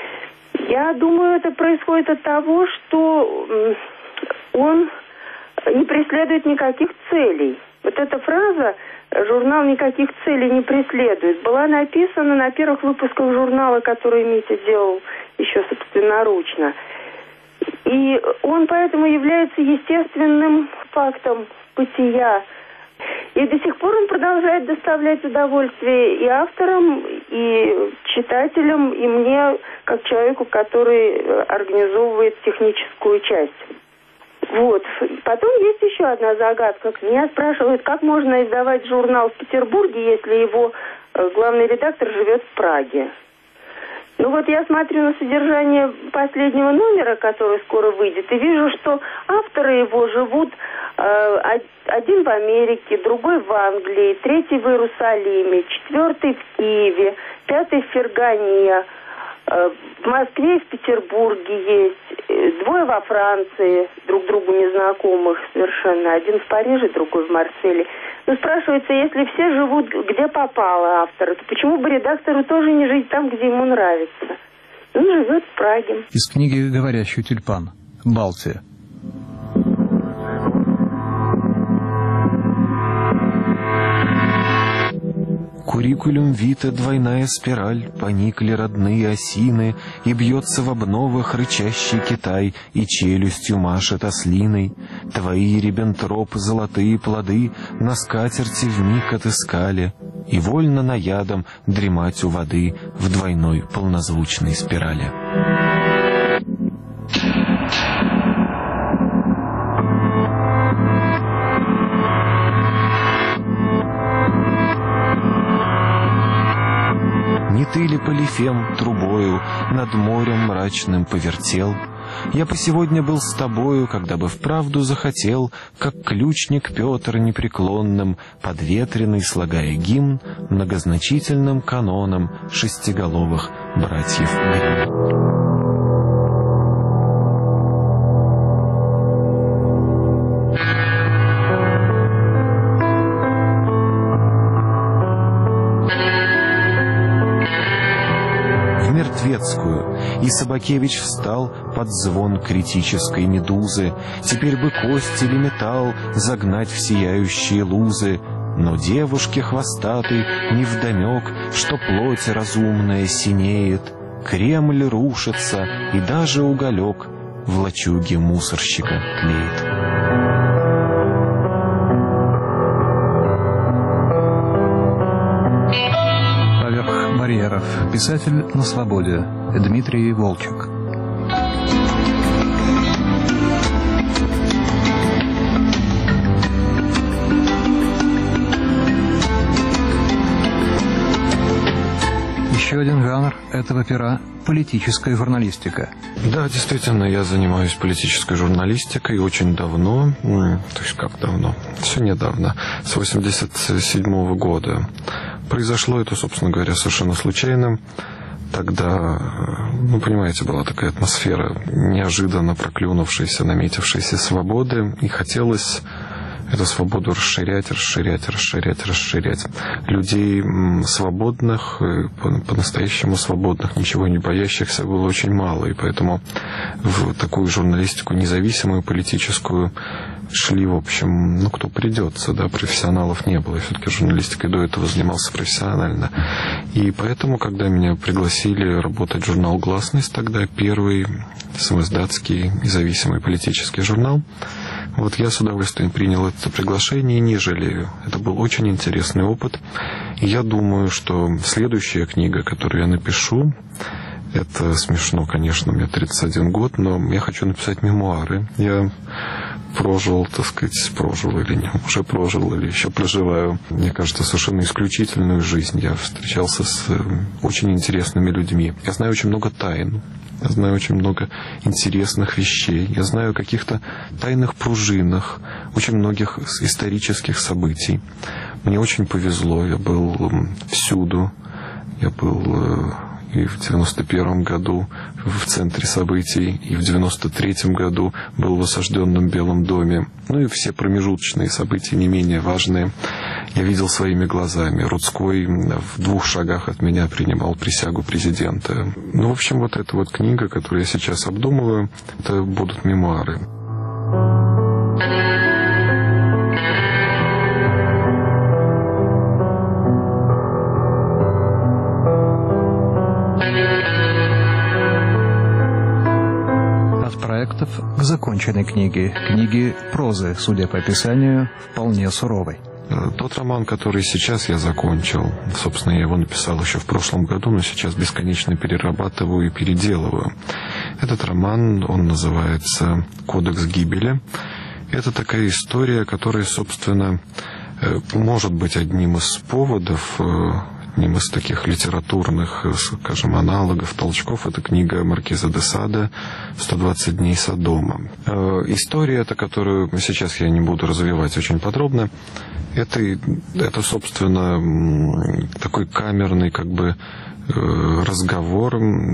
Я думаю, это происходит от того, что он не преследует никаких целей. Вот эта фраза «журнал никаких целей не преследует» была написана на первых выпусках журнала, который Митя делал еще собственноручно. И он поэтому является естественным фактом бытия. И до сих пор он продолжает доставлять удовольствие и авторам, и читателям, и мне, как человеку, который организовывает техническую часть. Вот. Потом есть еще одна загадка. Меня спрашивают, как можно издавать журнал в Петербурге, если его главный редактор живет в Праге. Ну вот я смотрю на содержание последнего номера, который скоро выйдет, и вижу, что авторы его живут э, один в Америке, другой в Англии, третий в Иерусалиме, четвертый в Киеве, пятый в Фергане, э, в Москве и в Петербурге есть, двое во Франции, друг другу незнакомых совершенно, один в Париже, другой в Марселе. Ну, спрашивается, если все живут где попало авторы, то почему бы редактору тоже не жить там, где ему нравится? Он живет в Праге. Из книги «Говорящий тюльпан. Балтия». Куррикулум вита, двойная спираль, поникли родные осины, и бьется в обновах рычащий Китай, и челюстью машет ослиной. Твои, Риббентроп, золотые плоды на скатерти вмиг отыскали, и вольно наядом дремать у воды в двойной полнозвучной спирали. Не ты ли, Полифем, трубою над морем мрачным повертел? Я бы сегодня был с тобою, когда бы вправду захотел, как ключник Петр непреклонным, подветренный, слагая гимн многозначительным каноном шестиголовых братьев Гримм. Мертвецкую, И Собакевич встал под звон критической медузы. Теперь бы кость или металл загнать в сияющие лузы. Но девушке хвостатой невдомек, что плоть разумная синеет. Кремль рушится, и даже уголек в лачуге мусорщика тлеет. Поверх барьеров. Писатель на свободе. Дмитрий Волчек. Еще один жанр этого пера – политическая журналистика. Да, действительно, я занимаюсь политической журналистикой очень давно, то есть как давно, все недавно, с восемьдесят седьмого года. Произошло это, собственно говоря, совершенно случайно. Тогда, ну, понимаете, была такая атмосфера неожиданно проклюнувшейся, наметившейся свободы, и хотелось эту свободу расширять, расширять, расширять, расширять. Людей свободных, по-настоящему свободных, ничего не боящихся было очень мало. И поэтому в такую журналистику независимую, политическую шли, в общем, ну, кто придется, да, профессионалов не было. Я все-таки журналистикой до этого занимался профессионально. И поэтому, когда меня пригласили работать в журнал «Гласность», тогда первый самоиздатский независимый политический журнал, вот я с удовольствием принял это приглашение и не жалею. Это был очень интересный опыт. И я думаю, что следующая книга, которую я напишу, это смешно, конечно, мне тридцать один год, но я хочу написать мемуары. Я прожил, так сказать, прожил или не, уже прожил, или еще проживаю, мне кажется, совершенно исключительную жизнь. Я встречался с очень интересными людьми. Я знаю очень много тайн. Я знаю очень много интересных вещей. Я знаю о каких-то тайных пружинах, очень многих исторических событий. Мне очень повезло. Я был всюду. Я был и в девяносто первом году в центре событий, и в девяносто третьем году был в осажденном Белом доме. Ну и все промежуточные события, не менее важные, я видел своими глазами. Рудской в двух шагах от меня принимал присягу президента. Ну, в общем, вот эта вот книга, которую я сейчас обдумываю, это будут мемуары. К законченной книге, книги прозы, судя по описанию, вполне суровой. Тот роман, который сейчас я закончил, собственно, я его написал еще в прошлом году, но сейчас бесконечно перерабатываю и переделываю. Этот роман, он называется «Кодекс гибели». Это такая история, которая, собственно, может быть одним из поводов, одним из таких литературных, скажем, аналогов, толчков. Это книга Маркиза де Сада «сто двадцать дней Содома». История эта, которую сейчас я не буду развивать очень подробно, это, это собственно, такой камерный как бы разговор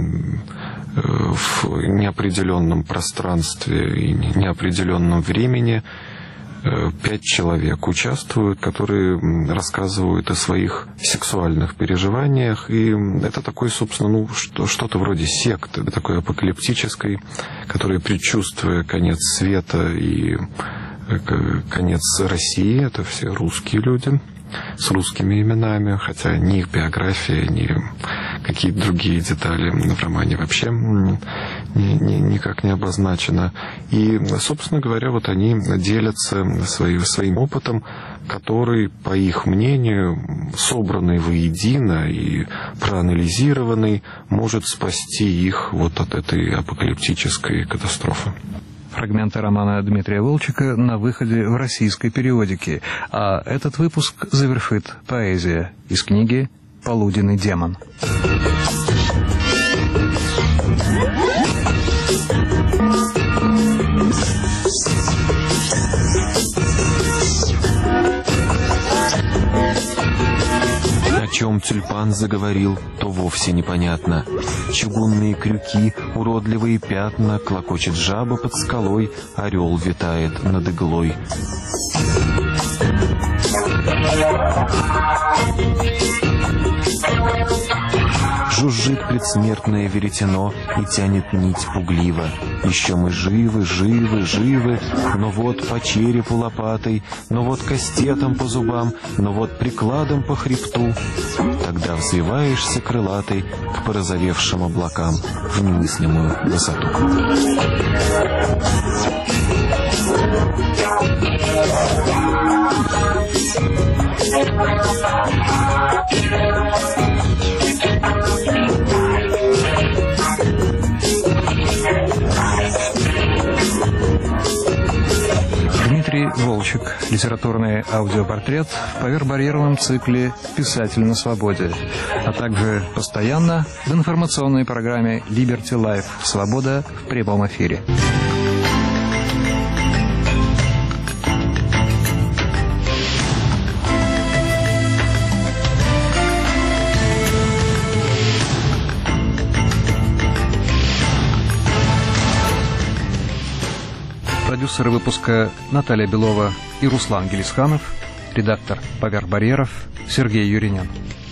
в неопределенном пространстве и неопределенном времени. Пять человек участвуют, которые рассказывают о своих сексуальных переживаниях. И это такой, собственно, ну, что, что-то вроде секты, такой апокалиптической, которая, предчувствуя конец света и конец России, это все русские люди с русскими именами, хотя ни их биография, ни какие-то другие детали в романе вообще ни, ни, никак не обозначено. И, собственно говоря, вот они делятся своим, своим опытом, который, по их мнению, собранный воедино и проанализированный, может спасти их вот от этой апокалиптической катастрофы. Фрагменты романа Дмитрия Волчека на выходе в российской периодике, а этот выпуск завершит поэзия из книги «Полуденный демон». О чем тюльпан заговорил, то вовсе непонятно. Чугунные крюки, уродливые пятна, клокочет жаба под скалой, орел витает над иглой. Жужжит предсмертное веретено и тянет нить пугливо. Еще мы живы, живы, живы, но вот по черепу лопатой, но вот кастетом по зубам, но вот прикладом по хребту. Тогда взвиваешься крылатой к порозовевшим облакам в немыслимую высоту. Дмитрий Волчек. Литературный аудиопортрет в поверхбарьеровом цикле «Писатель на свободе», а также постоянно в информационной программе Liberty Life «Свобода» в прямом эфире. Продюсеры выпуска Наталья Белова и Руслан Гелисханов, редактор «Поверх барьеров» Сергей Юринен.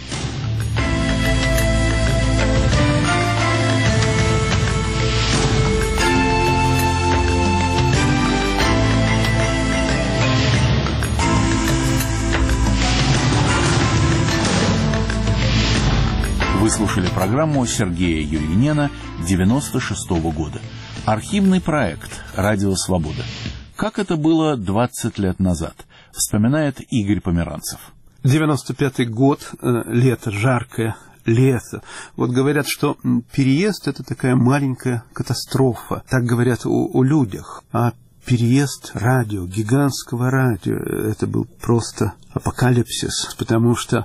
Вы слушали программу Сергея Юринена девяносто шестого года. Архивный проект «Радио Свобода». Как это было двадцать лет назад, вспоминает Игорь Померанцев. девяносто пятый год, лето, жаркое лето. Вот говорят, что переезд — это такая маленькая катастрофа. Так говорят о, о людях. А переезд радио, гигантского радио, это был просто апокалипсис, потому что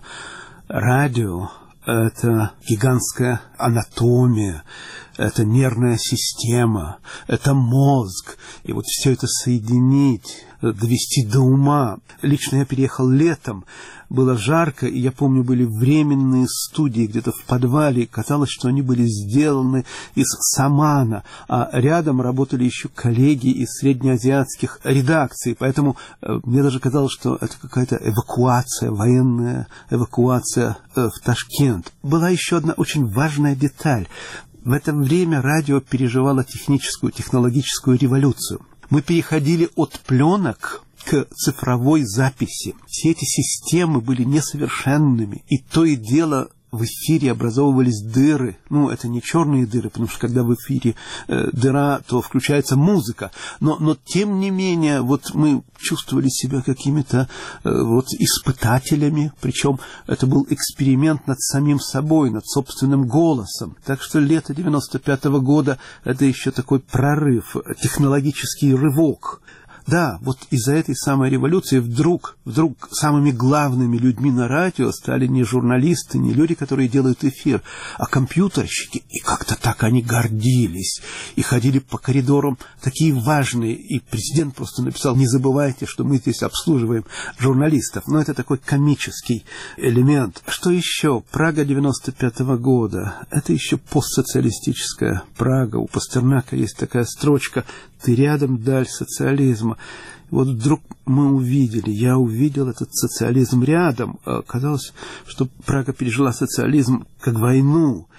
радио — это гигантская анатомия, это нервная система, это мозг. И вот все это соединить, довести до ума. Лично я переехал летом, было жарко, и я помню, были временные студии где-то в подвале. Казалось, что они были сделаны из самана, а рядом работали еще коллеги из среднеазиатских редакций. Поэтому э, мне даже казалось, что это какая-то эвакуация, военная эвакуация э, в Ташкент. Была еще одна очень важная деталь. В это время радио переживало техническую, технологическую революцию. Мы переходили от пленок к цифровой записи. Все эти системы были несовершенными, и то и дело в эфире образовывались дыры. Ну, это не черные дыры, потому что когда в эфире э, дыра, то включается музыка. Но, но тем не менее, вот мы чувствовали себя какими-то э, вот испытателями, причем это был эксперимент над самим собой, над собственным голосом. Так что лето девяносто пятого года — это еще такой прорыв, технологический рывок. Да, вот из-за этой самой революции вдруг, вдруг самыми главными людьми на радио стали не журналисты, не люди, которые делают эфир, а компьютерщики. И как-то так они гордились. И ходили по коридорам такие важные. И президент просто написал: не забывайте, что мы здесь обслуживаем журналистов. Но это такой комический элемент. Что еще? Прага девяносто пятого года. Это еще постсоциалистическая Прага. У Пастернака есть такая строчка: «Ты рядом, даль социализма». Вот вдруг мы увидели, я увидел этот социализм рядом. Казалось, что Прага пережила социализм как войну.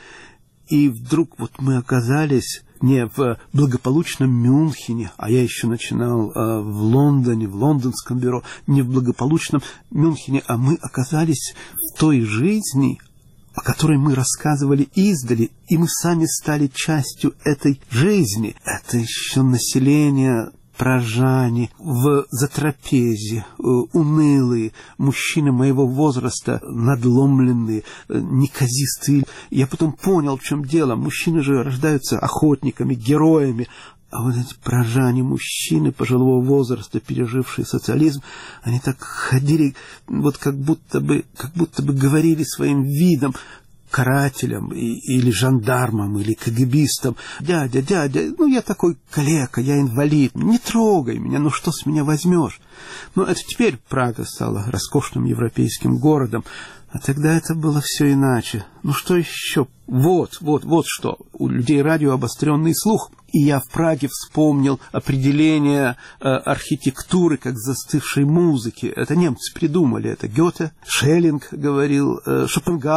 И вдруг вот мы оказались не в благополучном Мюнхене, а я еще начинал э, в Лондоне, в лондонском бюро, не в благополучном Мюнхене, а мы оказались в той жизни, о которой мы рассказывали издали, и мы сами стали частью этой жизни. Это еще население, прожане, в затрапезе, унылые, мужчины моего возраста, надломленные, неказистые. Я потом понял, в чем дело. Мужчины же рождаются охотниками, героями. А вот эти прожане, мужчины пожилого возраста, пережившие социализм, они так ходили, вот как будто бы, как будто бы говорили своим видом карателям и, или жандармам, или кагибистам: дядя, дядя, ну я такой калека, я инвалид, не трогай меня, ну что с меня возьмешь? Но это теперь Прага стала роскошным европейским городом, а тогда это было все иначе. Ну что еще? Вот, вот, вот что. У людей радио обостренный слух. И я в Праге вспомнил определение э, архитектуры как застывшей музыки. Это немцы придумали. Это Гёте, Шеллинг говорил, э, Шопенгауэр.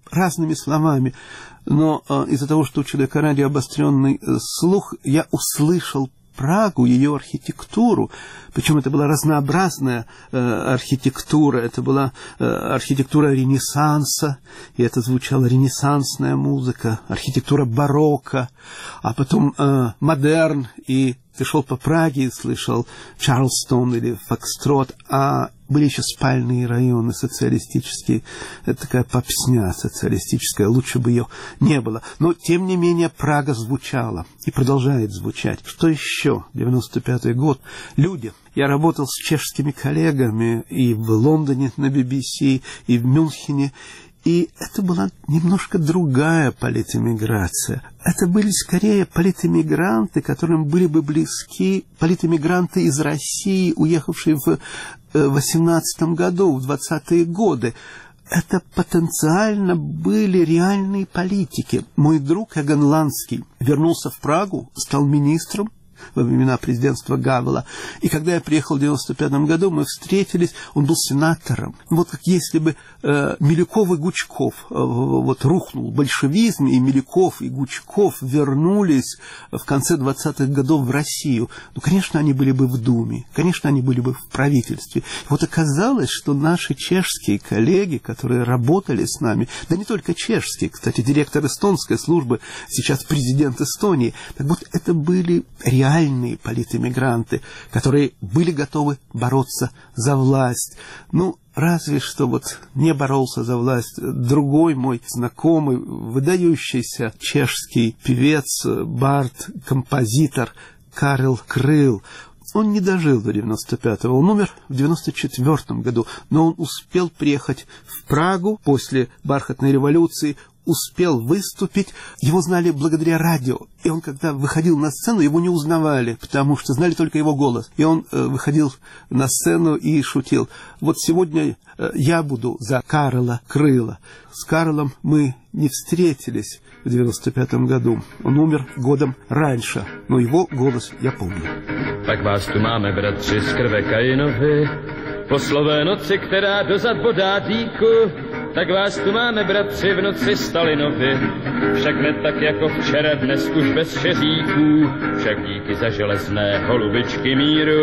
разными словами. Но э, из-за того, что у человека радио обостренный э, слух, я услышал Прагу, ее архитектуру. Причем это была разнообразная э, архитектура. Это была э, архитектура Ренессанса, и это звучала ренессансная музыка, архитектура барокко, а потом э, модерн, и ты шел по Праге и слышал Чарльстон или Фокстрот, а были еще спальные районы социалистические. Это такая попсня социалистическая, лучше бы ее не было. Но, тем не менее, Прага звучала и продолжает звучать. Что еще? девяносто пятый год. Люди. Я работал с чешскими коллегами и в Лондоне на би би си, и в Мюнхене. И это была немножко другая политэмиграция. Это были скорее политэмигранты, которым были бы близки политэмигранты из России, уехавшие в восемнадцатом году, в двадцатые годы. Это потенциально были реальные политики. Мой друг Эгон Ланский вернулся в Прагу, стал министром во времена президентства Гавела. И когда я приехал в девяносто пятом году, мы встретились, он был сенатором. Вот как если бы э, Милюков и Гучков, э, вот рухнул большевизм, и Милюков и Гучков вернулись в конце двадцатых годов в Россию. Ну, конечно, они были бы в Думе, конечно, они были бы в правительстве. Вот оказалось, что наши чешские коллеги, которые работали с нами, да не только чешские, кстати, директор эстонской службы, сейчас президент Эстонии, так вот это были реальные реальные политэмигранты, которые были готовы бороться за власть. Ну, разве что вот не боролся за власть другой мой знакомый, выдающийся чешский певец, бард, композитор Карел Крыл. Он не дожил до девяносто пятого, он умер в девяносто четвертом году, но он успел приехать в Прагу после бархатной революции, успел выступить, его знали благодаря радио. И он, когда выходил на сцену, его не узнавали, потому что знали только его голос. И он э, выходил на сцену и шутил. Вот сегодня э, я буду за Карела Крыла. С Карлом мы не встретились в девяносто пятом году. Он умер годом раньше, но его голос я помню. Tak vás tu máme, bratři, z krve Kainovi, po slové noci, která dozad bodá dýku. Tak vás tu máme, bratři, v noci Stalinovi, však ne tak jako včera, dnes už bez šeříků, však díky za železné holubičky míru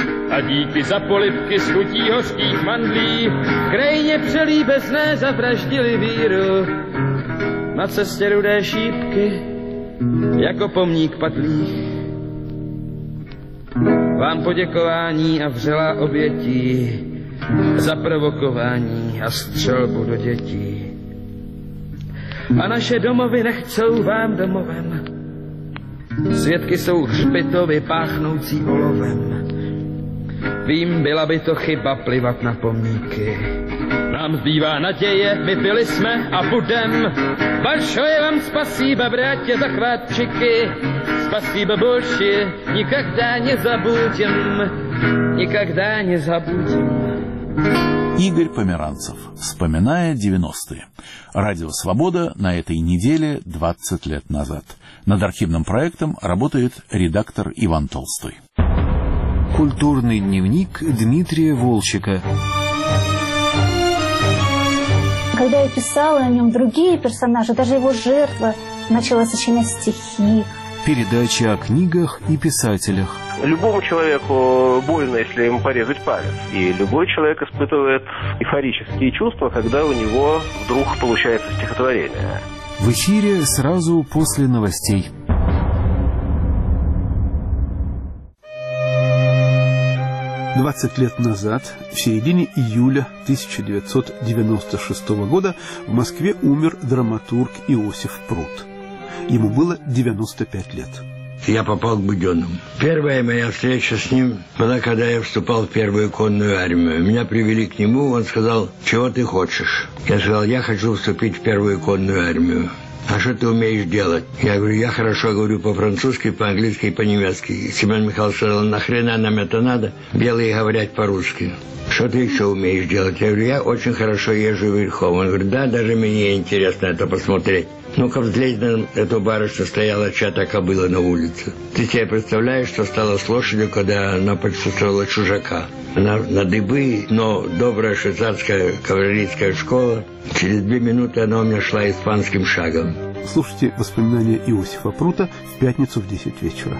a díky za polibky z chutí hořkých mandlí, krajně přelíbezné zavraždili víru. Na cestě rudé šípky, jako pomník padlých, vám poděkování a vřelá obětí za provokování a střelbu do dětí. A naše domovy nechcou vám domovem. Svědky jsou hřbitovy páchnoucí olovem. Vím, byla by to chyba plivat na pomníky. Nám zbývá naděje, my byli jsme a budem. Большое вам спасибо, братья захватчики. Спасибо большое, никогда не забудем. Никогда не забудем. Игорь Померанцев. Вспоминая девяностые. Радио «Свобода» на этой неделе двадцать лет назад. Над архивным проектом работает редактор Иван Толстой. Культурный дневник Дмитрия Волчека. Когда я писала о нем другие персонажи, даже его жертва, начала сочинять стихи. Передача о книгах и писателях. Любому человеку больно, если ему порезать палец. И любой человек испытывает эйфорические чувства, когда у него вдруг получается стихотворение. В эфире сразу после новостей. Двадцать лет назад, в середине июля тысяча девятьсот девяносто шестого года, в Москве умер драматург Иосиф Прут. Ему было девяносто пять лет. Я попал к Буденному. Первая моя встреча с ним была, когда я вступал в первую конную армию. Меня привели к нему, он сказал: чего ты хочешь? Я сказал: я хочу вступить в первую конную армию. А что ты умеешь делать? Я говорю: я хорошо говорю по-французски, по-английски и по-немецки. Семен Михайлович сказал: нахрена нам это надо? Белые говорят по-русски. Что ты еще умеешь делать? Я говорю: я очень хорошо езжу верхом. Он говорит: да, даже мне интересно это посмотреть. Ну-ка, взглянь на эту барышню, стояла чья-то кобыла на улице. Ты себе представляешь, что стало с лошадью, когда она почувствовала чужака? Она на дыбы, но добрая швейцарская кавалерийская школа. Через две минуты она у меня шла испанским шагом. Слушайте воспоминания Иосифа Прута в пятницу в десять вечера.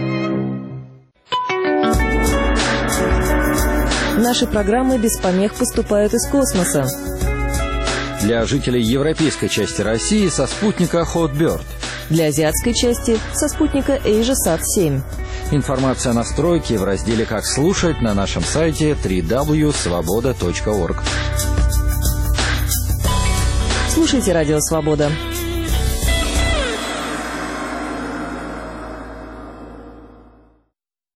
Наши программы без помех поступают из космоса. Для жителей европейской части России со спутника Hotbird. Для азиатской части со спутника AsiaSat семь. Информация о настройке в разделе «Как слушать» на нашем сайте дабл-ю дабл ю дабл ю точка свобода точка орг. Слушайте «Радио Свобода».